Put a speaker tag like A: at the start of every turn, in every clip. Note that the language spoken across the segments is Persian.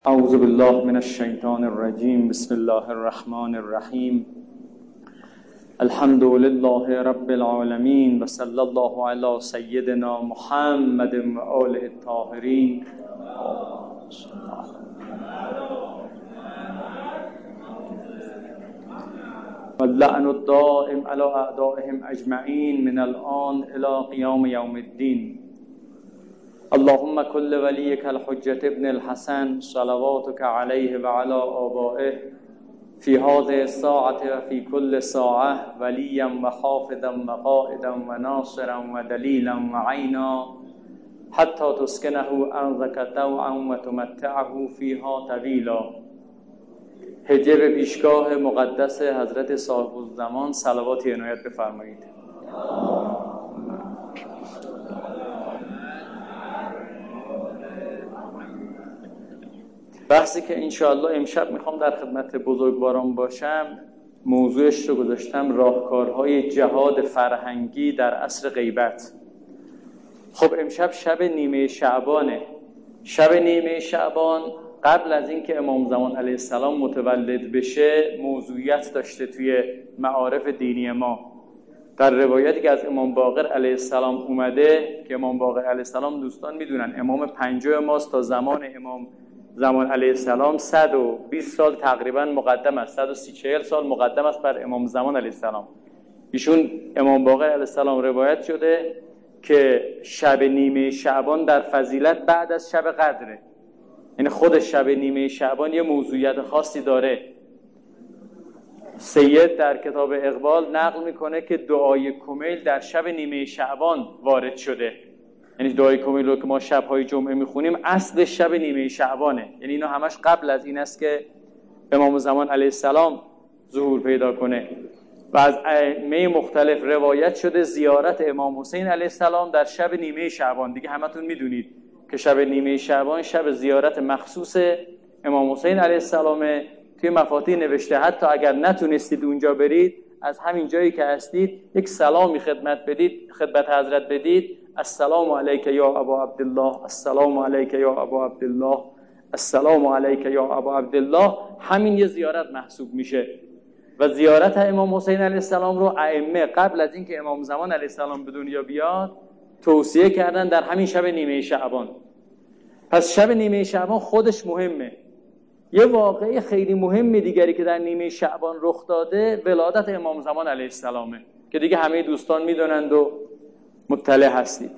A: اعوذ بالله من الشیطان الرجیم. بسم الله الرحمن الرحیم. الحمد لله رب العالمین و صلی الله علی سیدنا محمد و آله الطاهرین. واللعن الدائم علی اعدائهم اجمعین من الآن الی قیام یوم الدین. اللهم كل وليك الحجة ابن الحسن صلواتك عليه وعلى آبائه في هذه الساعة وفي كل ساعة وليا وحافظا وقائدا وناصرا ودليلا وعينا حتى تسكنه أرضك طوعا وتمتعه فيها طويلا. هدیه به پیشگاه مقدس حضرت صاحب الزمان صلواتی عنایت بفرمایید. بحثی که انشاءالله امشب میخوام در خدمت بزرگواران باشم، موضوعش رو گذاشتم راهکارهای جهاد فرهنگی در عصر غیبت. خب امشب شب نیمه شعبانه. شب نیمه شعبان قبل از اینکه امام زمان علیه السلام متولد بشه موضوعیت داشته توی معارف دینی ما. در روایتی که از امام باقر علیه السلام اومده که امام باقر علیه السلام دوستان میدونن امام پنجم ماست، تا زمان امام زمان علیه السلام 120 سال تقریبا مقدم است، 130-140 سال مقدم است بر امام زمان علیه السلام. ایشون امام باقر علیه السلام روایت شده که شب نیمه شعبان در فضیلت بعد از شب قدره. یعنی خود شب نیمه شعبان یه موضوعیت خاصی داره. سید در کتاب اقبال نقل میکنه که دعای کمیل در شب نیمه شعبان وارد شده. یعنی دعای کمیل رو که ما شب‌های جمعه میخونیم اصل شب نیمه شعبانه. یعنی اینا همش قبل از این است که امام زمان علیه السلام ظهور پیدا کنه. و از ائمه مختلف روایت شده زیارت امام حسین علیه السلام در شب نیمه شعبان. دیگه همتون میدونید که شب نیمه شعبان شب زیارت مخصوص امام حسین علیه السلام. توی مفاتیح نوشته حتی اگر نتونستید اونجا برید، از همین جایی که هستید یک سلامی خدمت حضرت بدید. السلام علیک یا ابا عبدالله، السلام علیک یا ابا عبدالله، السلام علیک یا ابا عبدالله. همین یه زیارت محسوب میشه. و زیارت امام حسین علیه السلام رو ائمه قبل از اینکه امام زمان علیه السلام به دنیا بیاد توصیه کردن در همین شب نیمه شعبان. پس شب نیمه شعبان خودش مهمه. یه واقعه خیلی مهم دیگری که در نیمه شعبان رخ داده ولادت امام زمان علیه السلامه که دیگه همه دوستان میدونند و مطلع هستید.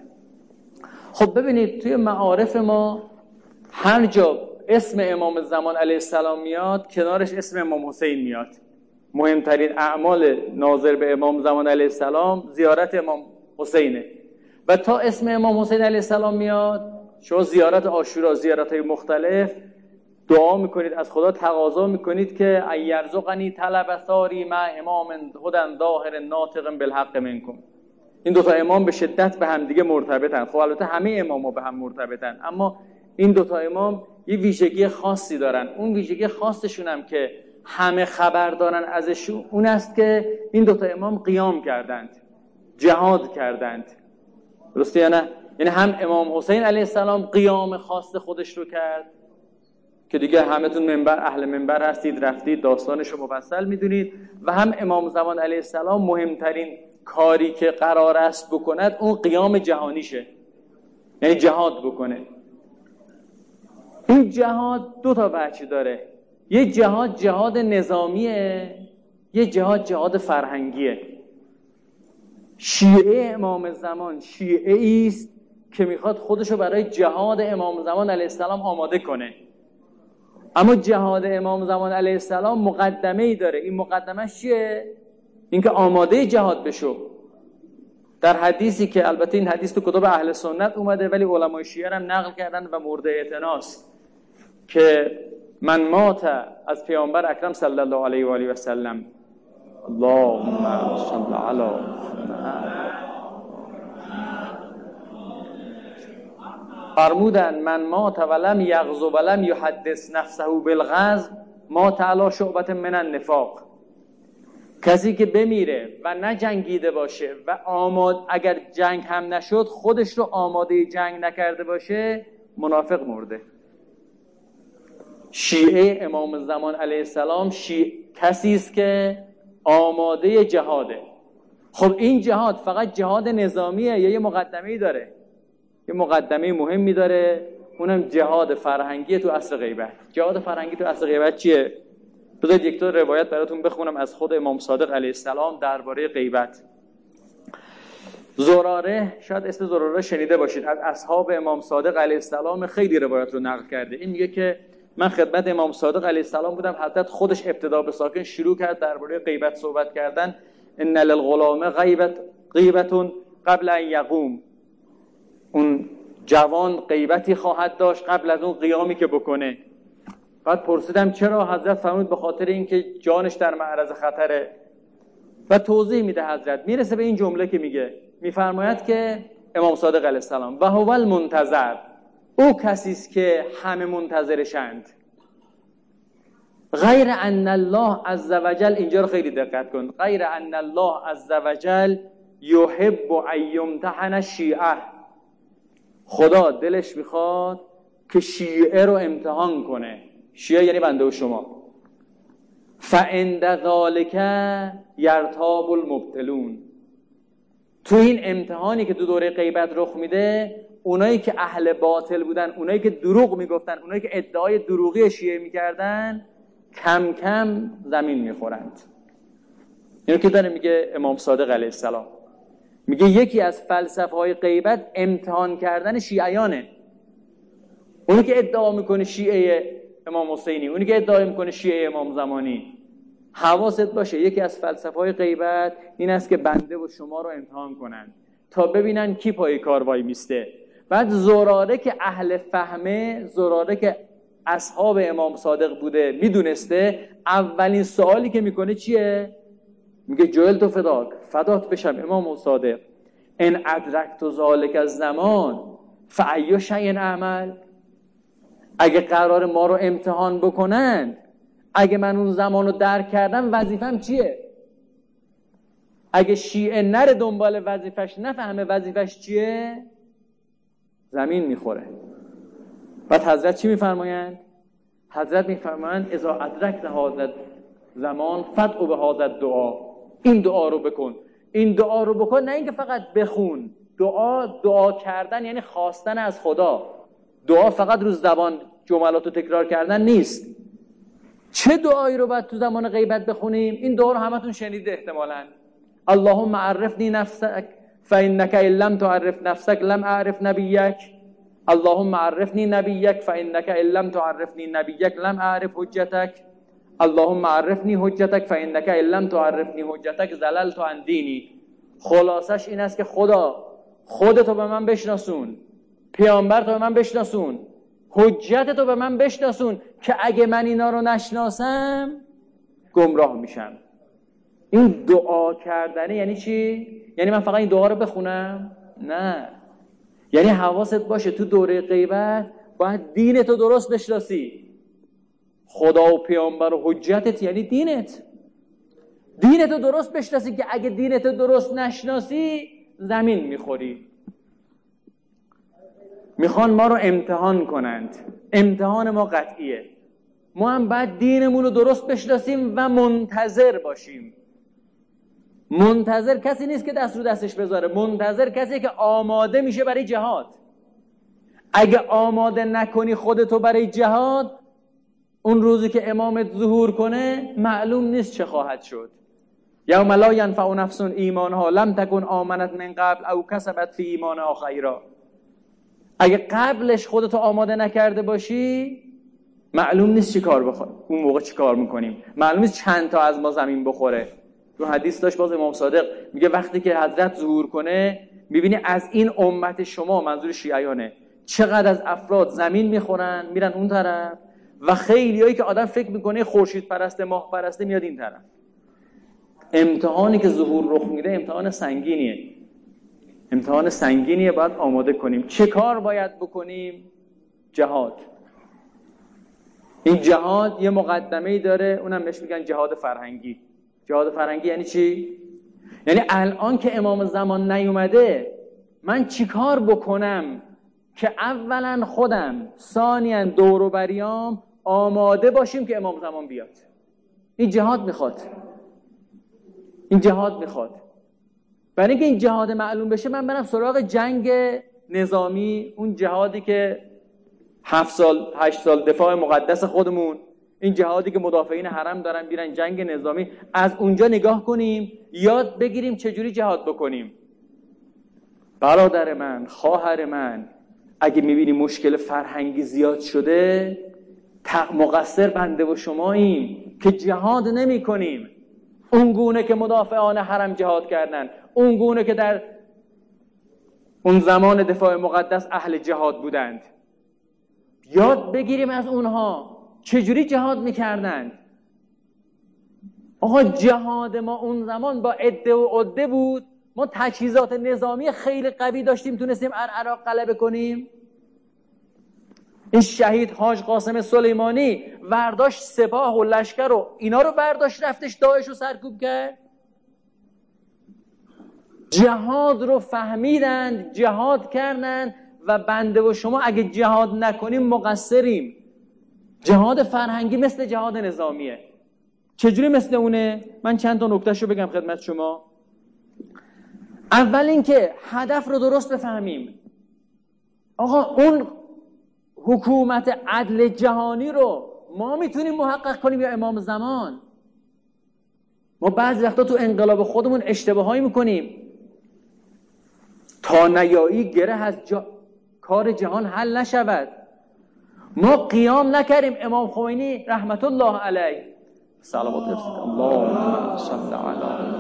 A: خب ببینید توی معارف ما هر جا اسم امام زمان علیه السلام میاد کنارش اسم امام حسین میاد. مهمترین اعمال ناظر به امام زمان علیه السلام زیارت امام حسینه. و تا اسم امام حسین علیه السلام میاد شما زیارت عاشورا، زیارت‌های مختلف دعا میکنید، از خدا تقاضا میکنید که ایرزقنی طلب ثاری مع امام هدی ظاهر ناطق بالحق منکم. این دوتا امام به شدت به هم دیگه مرتبطن. خب البته همه امام‌ها به هم مرتبطن، اما این دوتا امام یه ویژگی خاصی دارن. اون ویژگی خاصشون هم که همه خبر دارن ازشون اون است که این دوتا امام قیام کردند، جهاد کردند. درسته یا نه؟ یعنی هم امام حسین علیه السلام قیام خاص خودش رو کرد که دیگه همتون اهل منبر هستید، رفتید داستانش رو مفصل میدونید. و هم امام زمان علیه السلام مهمترین کاری که قرار است بکند اون قیام جهانیشه، یعنی جهاد بکنه. این جهاد دو تا بچه داره. یه جهاد نظامیه، یه جهاد فرهنگیه. شیعه امام زمان شیعه است که میخواد خودشو برای جهاد امام زمان علیه السلام آماده کنه. اما جهاد امام زمان علیه السلام مقدمه‌ای داره. این مقدمه‌اش چیه؟ اینکه آماده جهاد بشو. در حدیثی که البته این حدیث تو کتب اهل سنت اومده ولی علمای شیعه هم نقل کردن و مورد اعتناست که من مات از پیامبر اکرم صلی الله علیه و آله و سلم اللهم صل علی محمد فرمودن من مات ولم یغزو ولم یحدث نفسه بالغزو مات علی شعبة من النفاق. کسی که بمیره و نه جنگیده باشه و اگر جنگ هم نشد خودش رو آماده جنگ نکرده باشه منافق مرده. شیعه امام زمان علیه السلام کسی است که آماده جهاده. خب این جهاد فقط جهاد نظامیه یا یه مقدمه‌ای داره؟ یه مقدمه مهمی داره، اونم جهاد فرهنگی تو عصر غیبت. جهاد فرهنگی تو عصر غیبت چیه؟ بذارید یک تا روایت براتون بخونم از خود امام صادق علیه السلام درباره غیبت. زراره، شاید اسم زراره شنیده باشید، از اصحاب امام صادق علیه السلام، خیلی روایت رو نقل کرده. این میگه که من خدمت امام صادق علیه السلام بودم، حضرت خودش ابتدا به ساکن شروع کرد درباره غیبت صحبت کردن. ان للغلام غیبت قبل ان یقوم، اون جوان غیبتی خواهد داشت قبل از اون قیامی که بکنه. بعد پرسیدم چرا؟ حضرت فرمود به خاطر اینکه جانش در معرض خطره. و توضیح میده حضرت، میرسه به این جمله که میفرماید که امام صادق علیه السلام و هو المنتظر، او کسی است که همه منتظرشند. غیر ان الله عز وجل، اینجا رو خیلی دقت کن، غیر ان الله عز وجل یحب ان یمتحن الشیعه، خدا دلش میخواد که شیعه رو امتحان کنه. شیعه یعنی بنده و شما. فعند ذالک یرتاب المبطلون، تو این امتحانی که تو دوره غیبت رخ میده، اونایی که اهل باطل بودن، اونایی که دروغ میگفتن، اونایی که ادعای دروغی شیعه میکردن، کم کم زمین میخورند. اینو که داره میگه امام صادق علیه السلام. میگه یکی از فلسفه های غیبت امتحان کردن شیعیانه. اونی که ادعا میکنه شیعه امام حسینی، اونی که ادعا میکنه شیعه امام زمانی، حواست باشه یکی از فلسفه های غیبت این است که بنده و شما رو امتحان کنن تا ببینن کی پای کار وای میسته. بعد زراره که اهل فهمه، زراره که اصحاب امام صادق بوده، میدونسته، اولین سوالی که میکنه چیه؟ میگه جعلت فدات بشم امام صادق، ان ادرکت ذلک الزمان فای شیء اعمل، اگه قرار ما رو امتحان بکنند، اگه من اون زمان رو درک کردم، وظیفم چیه؟ اگه شیعه نره دنبال وظیفش، نفهمه وظیفش چیه، زمین میخوره. بعد حضرت چی میفرمایند؟ حضرت میفرمایند اذا ادرکت هذا زمان فدعو به هذا الدعا، این دعا رو بکن، این دعا رو بکن. نه اینکه فقط بخون، دعا کردن یعنی خواستن از خدا. دعا فقط روز زبان جملات رو تکرار کردن نیست. چه دعایی رو باید تو زمان غیبت بخونیم؟ این دعا رو همتون شنیده احتمالاً. اللهم عرفنی نفسک فانک ان لم تعرف نفسک لم اعرف نبیک، اللهم عرفنی نبیک فانک ان لم تعرفنی نبیک لم اعرف حجتک، اللهم عرفنی حجتک فانک ان لم تعرفنی حجتک ضللت عن دینی. خلاصش این است که خدا خودتو به من بشناسون، پیامبرتو به من بشناسون، حجتتو به من بشناسون که اگه من اینا رو نشناسم گمراه میشم. این دعا کردنه یعنی چی؟ یعنی من فقط این دعا رو بخونم؟ نه، یعنی حواست باشه تو دوره غیبت باید دینتو درست بشناسی. خدا و پیامبر و حجتت یعنی دینتو درست بشناسی که اگه دینتو درست نشناسی زمین میخوری. میخوان ما رو امتحان کنند، امتحان ما قطعیه. ما هم باید دینمون رو درست بشناسیم و منتظر باشیم. منتظر کسی نیست که دست رو دستش بذاره، منتظر کسیه که آماده میشه برای جهاد. اگه آماده نکنی خودتو برای جهاد، اون روزی که امامت ظهور کنه معلوم نیست چه خواهد شد. یوم لا ینفع نفس ایمانها لم تکن آمنت من قبل او کسبت فی ایمانها خیرا. اگه قبلش خودتو آماده نکرده باشی معلوم نیست چی کار اون موقع چی کار میکنیم، معلوم نیست چند تا از ما زمین بخوره. تو حدیث داشت باز امام صادق میگه وقتی که حضرت ظهور کنه میبینی از این امت شما، منظور شیعیانه، چقدر از افراد زمین میخورن میرن اون طرف و خیلیایی که آدم فکر میکنه خورشید پرسته ماه پرسته میاد این طرف. امتحانی که ظهور رخ میده امتحان سنگینیه، باید آماده کنیم. چه کار باید بکنیم؟ جهاد. این جهاد یه مقدمه‌ای داره، اونم بهش میگن جهاد فرهنگی. جهاد فرهنگی یعنی چی؟ یعنی الان که امام زمان نیومده من چی کار بکنم که اولا خودم، ثانیاً دور و بریام آماده باشیم که امام زمان بیاد. این جهاد میخواد. برای اینکه این جهاد معلوم بشه من برم سراغ جنگ نظامی، اون جهادی که 7 سال 8 سال دفاع مقدس خودمون، این جهادی که مدافعین حرم دارن بیرن جنگ نظامی، از اونجا نگاه کنیم یاد بگیریم چجوری جهاد بکنیم. برادر من، خواهر من، اگه میبینی مشکل فرهنگی زیاد شده، مقصر بنده و شماییم که جهاد نمی کنیم اونگونه که مدافعان حرم جهاد کردن، اونگونه که در اون زمان دفاع مقدس اهل جهاد بودند. یاد بگیریم از اونها چجوری جهاد میکردند. آقا جهاد ما اون زمان با عده و عده بود، ما تجهیزات نظامی خیلی قوی داشتیم، تونستیم عراق غلبه کنیم. این شهید حاج قاسم سلیمانی ورداشت سپاه و لشکر و اینا رو برداشت رفتش داعش رو سرکوب کرد. جهاد رو فهمیدند، جهاد کردند و بنده و شما اگه جهاد نکنیم مقصریم. جهاد فرهنگی مثل جهاد نظامیه. چجوری مثل اونه؟ من چند تا نکتهشو بگم خدمت شما. اول اینکه هدف رو درست بفهمیم. آقا اون حکومت عدل جهانی رو ما میتونیم محقق کنیم یا امام زمان؟ ما بعضی وقتا تو انقلاب خودمون اشتباهایی میکنیم تا نیایی گره از کار جهان حل نشود. ما قیام نکردیم. امام خمینی رحمت الله علیه صلوات الله صلی علی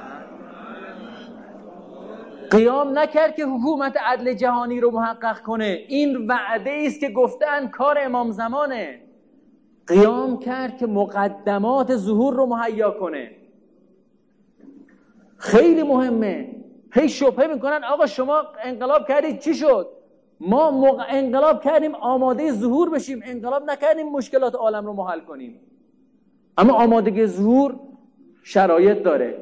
A: قیام نکرد که حکومت عدل جهانی رو محقق کنه. این وعده است که گفتن کار امام زمانه. قیام کرد که مقدمات ظهور رو مهیا کنه. خیلی مهمه. هی شبهه میکنن آقا شما انقلاب کردید چی شد؟ ما انقلاب کردیم آماده ظهور بشیم، انقلاب نکردیم مشکلات عالم رو حل کنیم. اما آمادگی ظهور شرایط داره.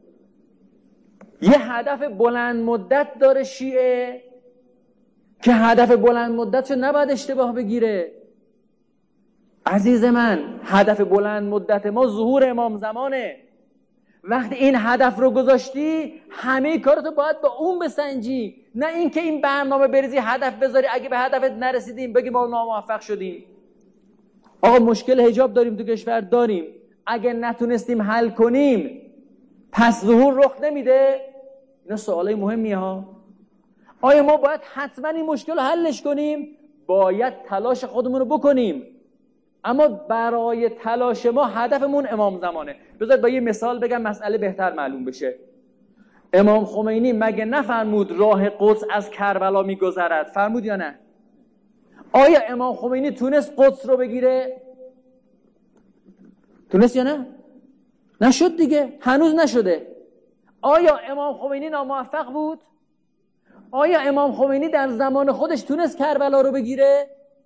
A: یه هدف بلند مدت داره شیعه که هدف بلند مدت رو نباید اشتباه بگیره. عزیز من، هدف بلند مدت ما ظهور امام زمانه. وقتی این هدف رو گذاشتی همه کارتو باید با اون بسنجی، نه اینکه این برنامه بریزی هدف بذاری اگه به هدفت نرسیدیم بگی ما ناموفق شدیم. آقا مشکل حجاب داریم تو کشور داریم، اگه نتونستیم حل کنیم پس ظهور رخ نمیده. اینا سوالای مهمیه ها. آیا ما باید حتما این مشکل رو حلش کنیم؟ باید تلاش خودمون رو بکنیم، اما برای تلاش ما هدفمون امام زمانه. بذارید با یه مثال بگم مسئله بهتر معلوم بشه. امام خمینی مگه نفرمود راه قدس از کربلا میگذرد؟ فرمود یا نه؟ آیا امام خمینی تونست قدس رو بگیره؟ تونست یا نه؟ نشد دیگه، هنوز نشده. آیا امام خمینی ناموفق بود؟ آیا امام خمینی در زمان خودش تونست کربلا رو بگیره؟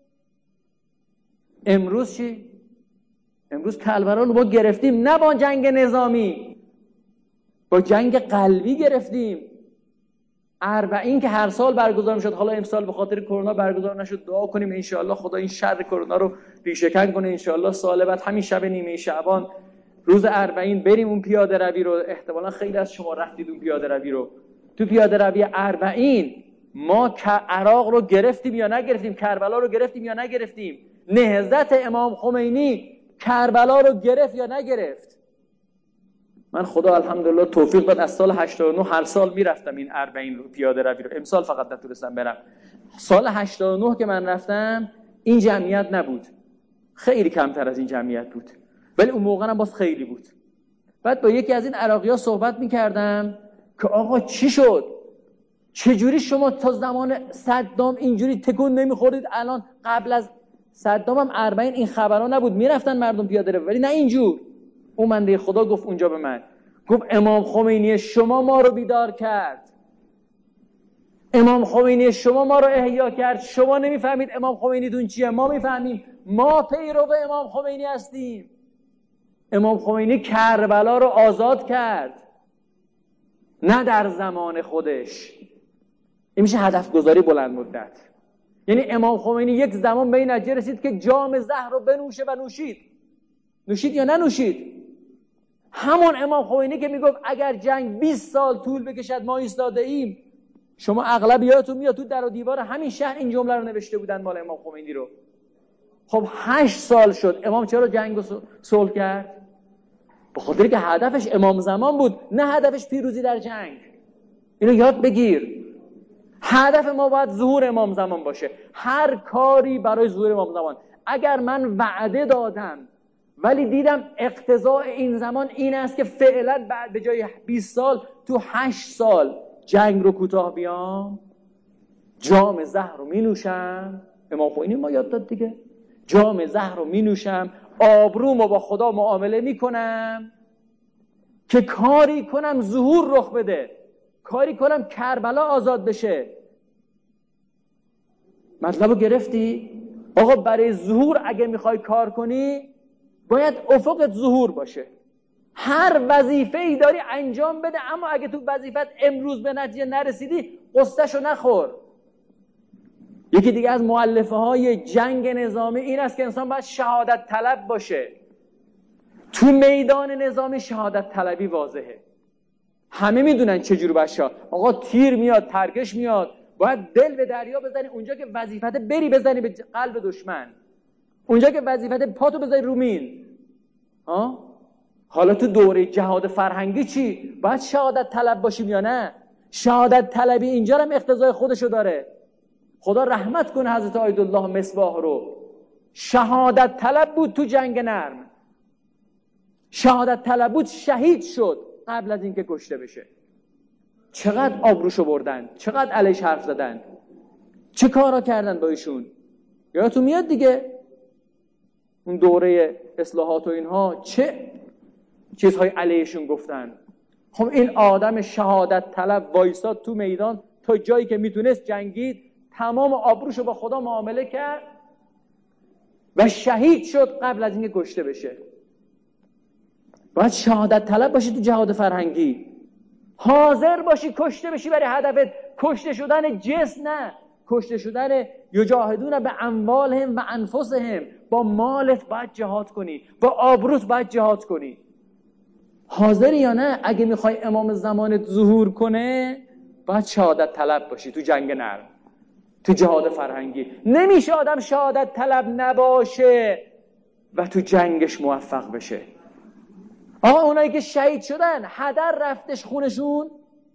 A: امروز چی؟ امروز کربلا رو ما گرفتیم، نه با جنگ نظامی، با جنگ قلبی گرفتیم. 40 که هر سال برگزار میشد، حالا امسال به خاطر کرونا برگزار نشد. دعا کنیم انشاءالله خدا این شر کرونا رو ریشه کن کنه. انشاءالله سال بعد همین شب نیمه شعبان روز 40 بریم اون پیاده روی رو. احتمالا خیلی از شما رفتید اون پیاده روی رو. تو پیاده روی 40 ما عراق رو گرفتیم یا نگرفتیم؟ کربلا رو گرفتیم یا نگرفتیم؟ نهضت امام خمینی کربلا رو گرفت یا نگرفت؟ من خدا الحمدلله توفیق داد از سال 89 هر سال میرفتم این 40 رو پیاده روی رو. امسال فقط نتونستم برم. سال 89 که من رفتم این جمعیت نبود، خیلی کمتر از این جمعیت بود، ولی اون موقع هم باز خیلی بود. بعد با یکی از این عراقی‌ها صحبت می‌کردم که آقا چی شد؟ چجوری شما تا زمان صدام اینجوری تکون نمی‌خوردید؟ الان قبل از صدام هم 40 این خبرها نبود، میرفتن مردم پیاده رو، ولی نه اینجور. اون بنده خدا گفت اونجا به من، گفت امام خمینی شما ما رو بیدار کرد، امام خمینی شما ما رو احیا کرد. شما نمیفهمید امام خمینی دون چیه، ما میفهمیم. ما پیرو امام خمینی هستیم. امام خمینی کربلا رو آزاد کرد، نه در زمان خودش. این میشه هدف گذاری بلند مدت. یعنی امام خمینی یک زمان به این نتیجه رسید که جام زهر رو بنوشه و نوشید یا ننوشید. همون امام خمینی که میگفت اگر جنگ 20 سال طول بکشد ما ایستاده ایم. شما اغلب یادتون میاد تو در و دیوار همین شهر این جمله رو نوشته بودن مال امام خمینی رو. خب 8 سال شد، امام چرا جنگ رو صلح کرد؟ به خاطر که هدفش امام زمان بود، نه هدفش پیروزی در جنگ. اینو یاد بگیر. هدف ما باید ظهور امام زمان باشه. هر کاری برای ظهور امام زمان. اگر من وعده دادم ولی دیدم اقتضاء این زمان این است که فعلا بعد به جای 20 سال تو 8 سال جنگ رو کوتاه بیام، جام زهر رو می نوشم. امام خمینی ما یاد داد دیگه. جام زهر رو می نوشم، آبرومو با خدا معامله می کنم که کاری کنم ظهور رخ بده، کاری کنم کربلا آزاد بشه. مطلبو گرفتی؟ آقا برای ظهور اگه میخوای کار کنی باید افقت ظهور باشه. هر وظیفه‌ای داری انجام بده، اما اگه تو وظیفت امروز به نتیجه نرسیدی قصه‌شو نخور. یکی دیگه از مؤلفه های جنگ نظامی این است که انسان باید شهادت طلب باشه. تو میدان نظامی شهادت طلبی واضحه، همه میدونن چجوری باشه. آقا تیر میاد، ترکش میاد، باید دل به دریا بزنی. اونجا که وظیفت بری بزنی به قلب دشمن، اونجا که وظیفت پاتو بزنی رو مین. حالا تو دوره جهاد فرهنگی چی؟ باید شهادت طلب باشیم یا نه؟ شهادت طلبی اینجا هم اقتضای خودشو داره. خدا رحمت کنه حضرت آیت‌الله مصباح رو. شهادت طلب بود تو جنگ نرم، شهادت طلب بود، شهید شد قبل از اینکه کشته بشه. چقدر آبروشو بردن، چقدر علیش حرف زدن، چه کارا کردن با ایشون. یادتون میاد دیگه اون دوره اصلاحات و اینها چه چیزهای علیشون گفتن. خب این آدم شهادت طلب وایساد تو میدان، تا جایی که میتونست جنگید، تمام آبروشو با خدا معامله کرد و شهید شد قبل از اینکه کشته بشه. باید شهادت طلب باشی تو جهاد فرهنگی، حاضر باشی کشته بشی برای هدفت. کشته شدن جسم نه، کشته شدن یجاهدون به اموالهم و انفسهم. با مالت باید جهاد کنی، با آبروت باید جهاد کنی. حاضری یا نه؟ اگه میخوای امام زمانت ظهور کنه باید شهادت طلب باشی تو جنگ نرم، تو جهاد فرهنگی. نمیشه آدم شهادت طلب نباشه و تو جنگش موفق بشه. آقا اونایی که شهید شدن هدر رفتش خونشون؟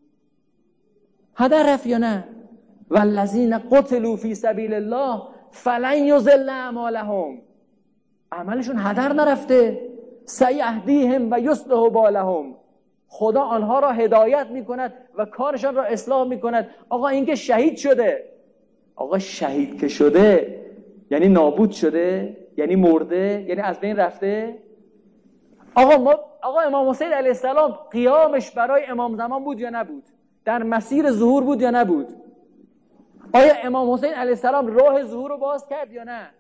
A: هدر رفت یا نه؟ والذین قتلوا فی سبیل الله فلن یضل اعمالهم. عملشون هدر نرفته. سیهدیهم و یصلح بالهم. خدا آنها را هدایت میکند و کارشان را اصلاح میکند. آقا این که شهید شده، آقا شهید که شده یعنی نابود شده، یعنی مرده، یعنی از بین رفته. آقا امام حسین علیه السلام قیامش برای امام زمان بود یا نبود؟ در مسیر ظهور بود یا نبود؟ آیا امام حسین علیه السلام راه ظهور رو باز کرد یا نه؟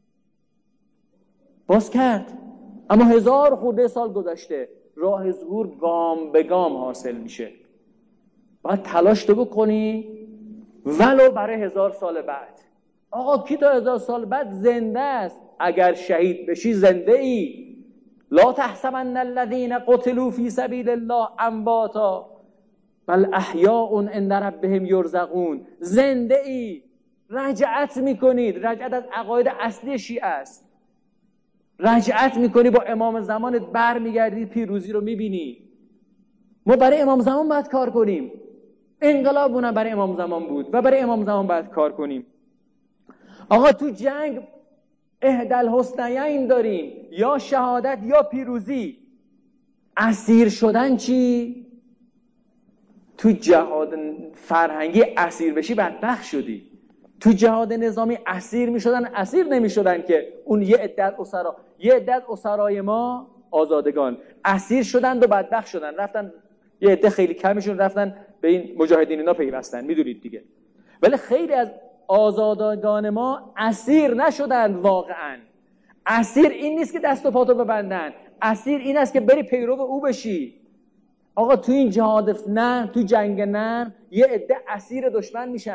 A: باز کرد، اما 1000 خورده سال گذشته. راه ظهور گام به گام حاصل میشه. باید تلاش تو بکنی ولو برای 1000 سال بعد. آقا کی تا 1000 سال بعد زنده است؟ اگر شهید بشی زنده ای. لا تحسبن الذين قتلوا في سبيل الله امواتا بل احیاء عند ربهم یرزقون. زنده ای، رجعت میکنید. رجعت از عقاید اصلی شیعه است. رجعت میکنی، با امام زمانت بر میگردی، پیروزی رو میبینی. ما برای امام زمان باید کار کنیم. انقلاب اونم برای امام زمان بود و برای امام زمان باید کار کنیم. آقا تو جنگ احدی الحسنیین داریم، یا شهادت یا پیروزی. اسیر شدن چی؟ تو جهاد فرهنگی اسیر بشی بدبخت شدی. تو جهاد نظامی اسیر میشدن، اسیر نمیشدن که اون یه عدت اسرای ما آزادگان اسیر شدن و بدبخت شدن، رفتن یه عده خیلی کمیشون رفتن به این مجاهدین اینا پیوستن، میدونید دیگه. ولی خیلی از آزادگان ما اسیر نشدن. واقعا اسیر این نیست که دست و پاتو ببندن، اسیر این است که بری پیرو او بشی. آقا تو این جهاد نه، تو جنگ نه، یه عده اسیر دشمن میشن،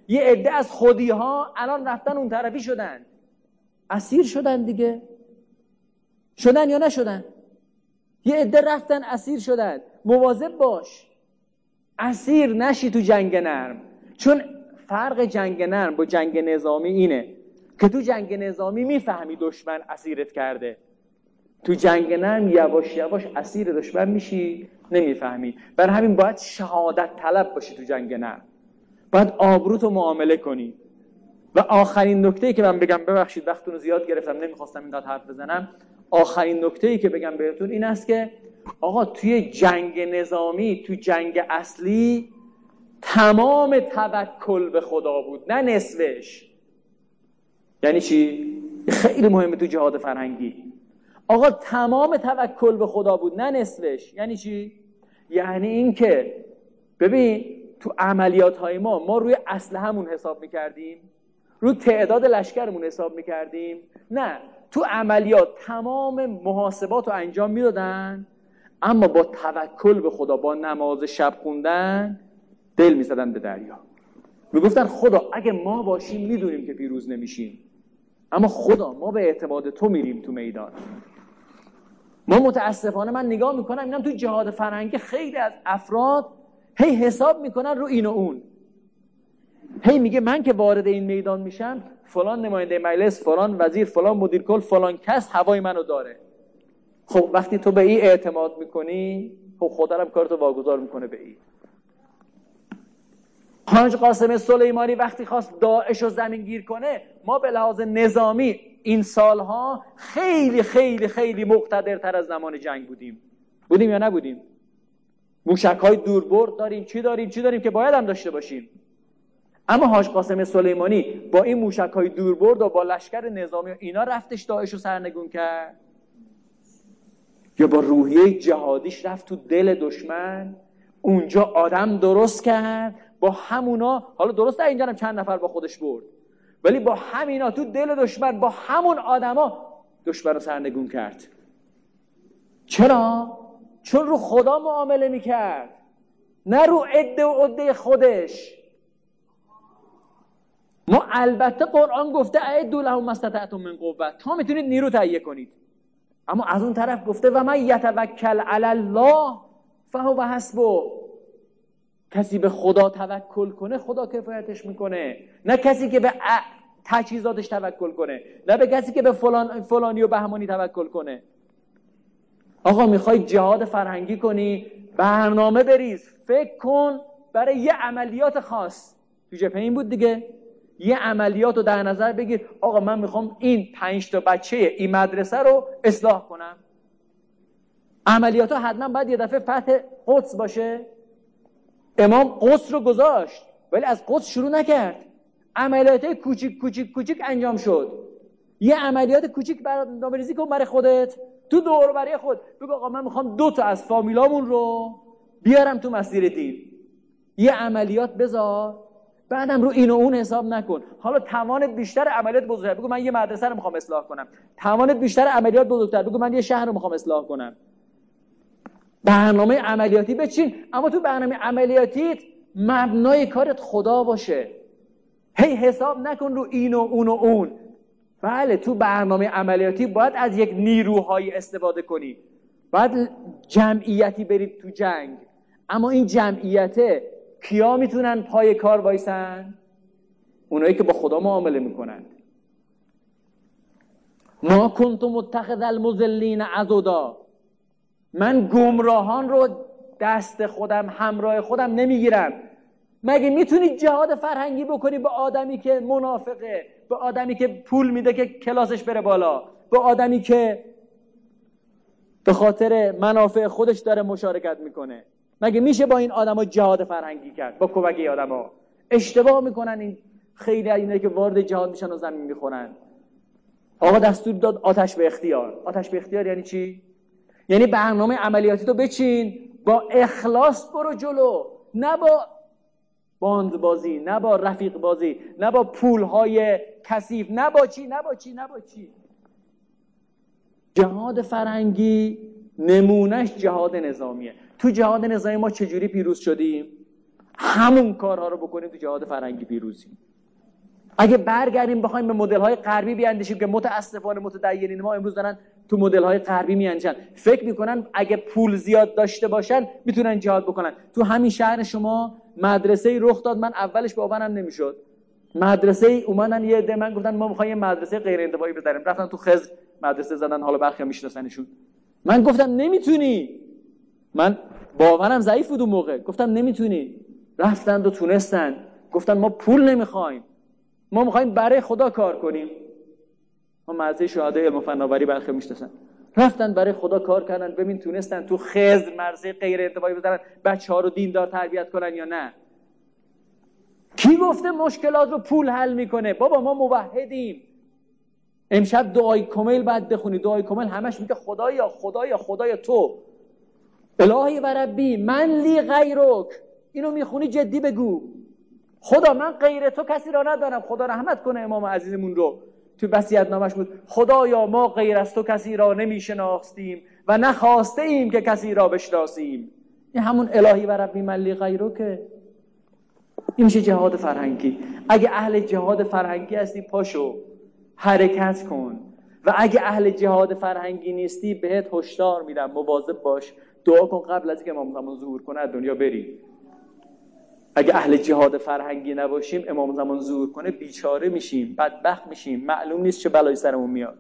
B: یه عده از خودی ها الان رفتن اون طرفی شدن، اسیر شدن دیگه. شدن یا نشدن؟ یه عده رفتن اسیر شدن. مواظب باش اسیر نشی تو جنگ نرم، چون فرق جنگ نرم با جنگ نظامی اینه که تو جنگ نظامی میفهمی دشمن اسیرت کرده، تو جنگ نرم یواش یواش اسیر دشمن میشی، نمیفهمی. برای همین باید شهادت طلب باشی تو جنگ نرم، باید آبروتو معامله کنی. و آخرین نکته‌ای که من بگم، ببخشید وقتتون رو زیاد گرفتم، نمیخواستم اینقدر حرف بزنم، آخرین نکته‌ای که بگم بهتون این است که آقا توی جنگ نظامی، تو جنگ اصلی تمام توکل به خدا بود، نه نصفش. یعنی چی؟ خیلی مهمه تو جهاد فرهنگی. آقا تمام توکل به خدا بود، نه نصفش. یعنی چی؟ یعنی این که ببین تو عملیات‌های ما روی اسلحه‌مون حساب می‌کردیم، روی تعداد لشکرمون حساب می‌کردیم؟ نه، تو عملیات تمام محاسبات رو انجام میدادن، اما با توکل به خدا، با نماز شب خوندن دل می‌زدن به دریا. میگفتن خدا اگه ما باشیم میدونیم که پیروز نمیشیم، اما خدا ما به اعتماد تو میریم تو میدان. ما متاسفانه من نگاه میکنم اینم تو جهاد فرهنگی خیلی از افراد هی حساب میکنن رو این و اون، هی میگه من که وارد این میدان میشم فلان نماینده مجلس، فلان وزیر، فلان مدیر کل، فلان کس هوای منو داره. خب وقتی تو به این اعتماد میکنی، خب خدا هم کارتو واگذار میکنه به این. حاج قاسم سلیمانی وقتی خواست داعش رو زمین گیر کنه، ما به لحاظ نظامی این سالها خیلی خیلی خیلی مقتدرتر از زمان جنگ بودیم یا نبودیم؟ موشک‌های دوربرد داریم، چی داریم که باید هم داشته باشیم. اما حاج قاسم سلیمانی با این موشک‌های دوربرد و با لشکر نظامی اینا رفتش داعش رو سرنگون کرد، یا با روحیه جهادیش رفت تو دل دشمن، اونجا آدم درست کرد با همونا. حالا درسته اینجا هم چند نفر با خودش برد، ولی با همینا تو دل دشمن، با همون آدما دشمن رو سرنگون کرد. چرا؟ چون رو خدا معامله میکرد، نه رو عده و عده خودش. ما البته قرآن گفته اعدوا لهم ما استطعتم من قوة، تا میتونید نیرو تهیه کنید، اما از اون طرف گفته و من یتوکل علی الله فهو حسبه. کسی به خدا توکل کنه خدا کفایتش میکنه، نه کسی که به تجهیزاتش توکل کنه، نه به کسی که به فلانی و بهمانی توکل کنه. آقا میخوای جهاد فرهنگی کنی، برنامه بریز، فکر کن برای یه عملیات خاص. تو جبهه این بود دیگه، یه عملیات رو در نظر بگیر. آقا من میخوام این 5 تا بچه این مدرسه رو اصلاح کنم. عملیات ها حتما باید یه دفعه فتح قدس باشه. امام قدس رو گذاشت ولی از قدس شروع نکرد، عملیات کوچیک انجام شد. یه عملیات کوچیک برنامه‌ریزی کن برای خودت، تو دور برای خود بگو آقا من میخوام 2 تا از فامیلامون رو بیارم تو مسیر دین. یه عملیات بذار، بعدم رو این و اون حساب نکن. حالا توانت بیشتر، عملیات بزرگتر، بگو من یه مدرسه رو میخوام اصلاح کنم. توانت بیشتر، عملیات بزرگتر، بگو من یه شهر رو میخوام اصلاح کنم. برنامه عملیاتی بچین، اما تو برنامه عملیاتیت مبنای کارت خدا باشه. هی حساب نکن رو این و اون و اون. بله تو برنامه عملیاتی باید از یک نیروهایی استفاده کنی، باید جمعیتی برید تو جنگ، اما این جمعیته کیا میتونن پای کار وایسن؟ اونایی که با خدا معامله میکنن. ما کنتم متخذ المضلین عضدا، من گمراهان رو دست خودم، همراه خودم نمیگیرم. مگه میتونی جهاد فرهنگی بکنی با آدمی که منافقه، با آدمی که پول میده که کلاسش بره بالا، با آدمی که به خاطر منافع خودش داره مشارکت میکنه؟ مگه میشه با این آدما جهاد فرهنگی کرد؟ با کمک این آدما اشتباه میکنن. این خیلی اینایی که وارد جهاد میشن و زمین میخورن. آقا دستور داد آتش به اختیار. آتش به اختیار یعنی چی؟ یعنی برنامه عملیاتی تو بچین، با اخلاص برو جلو، نه با باند بازی، نه با رفیق بازی، نه با پولهای کثیف، نه با چی. جهاد فرهنگی نمونهش جهاد نظامیه. تو جهاد نظامی ما چجوری پیروز شدیم؟ همون کارها رو بکنیم تو جهاد فرهنگی پیروزیم. اگه برگردیم بخوایم به مدل‌های غربی بیاندیشیم که متاسفانه متدینین ما امروز دارن تو مدل‌های غربی میاندیشن، فکر میکنن اگه پول زیاد داشته باشن میتونن جهاد بکنن. تو همین شهر شما مدرسه‌ای رخ داد، من اولش باورم نمیشد. مدرسه‌ای اومدن یه عده من گفتن ما می‌خوایم یه مدرسه غیر انتفاعی بزنیم، رفتن تو خضر مدرسه زدن، حالا برخی میشناسنشون. من گفتم نمیتونی، من باورم ضعیف بود اون موقع، گفتم نمیتونی. رفتن و تونستن، گفتن ما پول نمیخوایم، ما میخوایم برای خدا کار کنیم. ما مدرسه شهدای علم و فناوری برخی میشناسن، رفتن برای خدا کار کردن. ببین تونستن تو خضر مدرسه غیر انتفاعی بزنن، بچه‌ها رو دیندار تربیت کنن یا نه؟ کی گفته مشکلات رو پول حل میکنه؟ بابا ما موحدیم. امشب دعای کمیل بعد بخونی. دعای کمیل همش میگه خدایا خدایا خدایا تو الهی و ربی من لی غیرک. اینو میخونی جدی بگو خدا من غیر تو کسی را ندارم. خدا رحمت کنه امام عزیزمون رو، تو وصیت‌نامش بود خدایا ما غیر از تو کسی را نمیشناختیم و نخواسته ایم که کسی را بشناسیم. این همون الهی و ربی من لی غیرکه. این میشه جهاد فرهنگی. اگه اهل جهاد فرهنگی هستی پاشو حرکت کن، و اگه اهل جهاد فرهنگی نیستی بهت هشدار میدم مواظب باش، دعا کن قبل از اینکه امام زمان ظهور کنه از دنیا بری. اگه اهل جهاد فرهنگی نباشیم امام زمان ظهور کنه بیچاره میشیم، بدبخت میشیم، معلوم نیست چه بلایی سرمون میاد.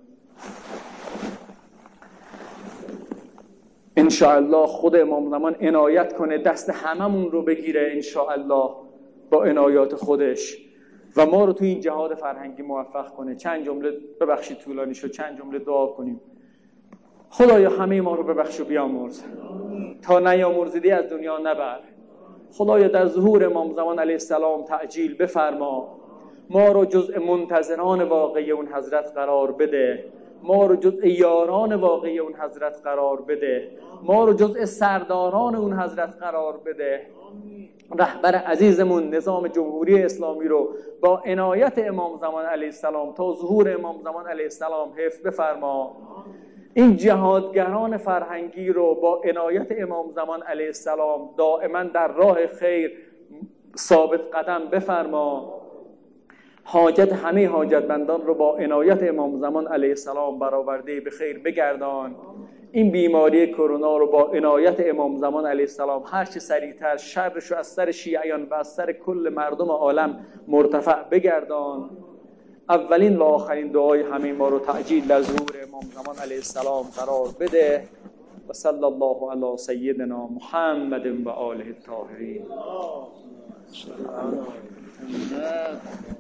B: انشاءالله خود امام زمان عنایت کنه دست هممون رو بگیره انشاءالله با عنایات خودش و ما رو تو این جهاد فرهنگی موفق کنه. چند جمله ببخشید طولانی شد، چند جمله دعا کنیم. خدایا همه ما رو ببخش و بیامرز، تا نیامرزیدی از دنیا نبر. خدایا در ظهور امام زمان علیه السلام تعجیل بفرما، ما رو جزء منتظران واقعی اون حضرت قرار بده، ما رو جزء یاران واقعی اون حضرت قرار بده، ما رو جزء سرداران اون حضرت قرار بده. رهبر عزیزمون نظام جمهوری اسلامی رو با عنایت امام زمان علیه السلام تا ظهور امام زمان علیه السلام حفظ بفرما. این جهادگران فرهنگی رو با عنایت امام زمان علیه السلام دائما در راه خیر ثابت قدم بفرما. حاجت همه حاجتمندان رو با عنایت امام زمان علیه السلام برآورده به خیر بگردان. این بیماری کرونا رو با عنایت امام زمان علیه السلام هر چه سریعتر شرش رو از سر شیعیان و از سر کل مردم عالم مرتفع بگردان. اولین و آخرین دعای همه ما رو تعجیل در ظهور امام زمان علیه السلام قرار بده. و صلی الله علی سیدنا محمد و آله الطاهرین.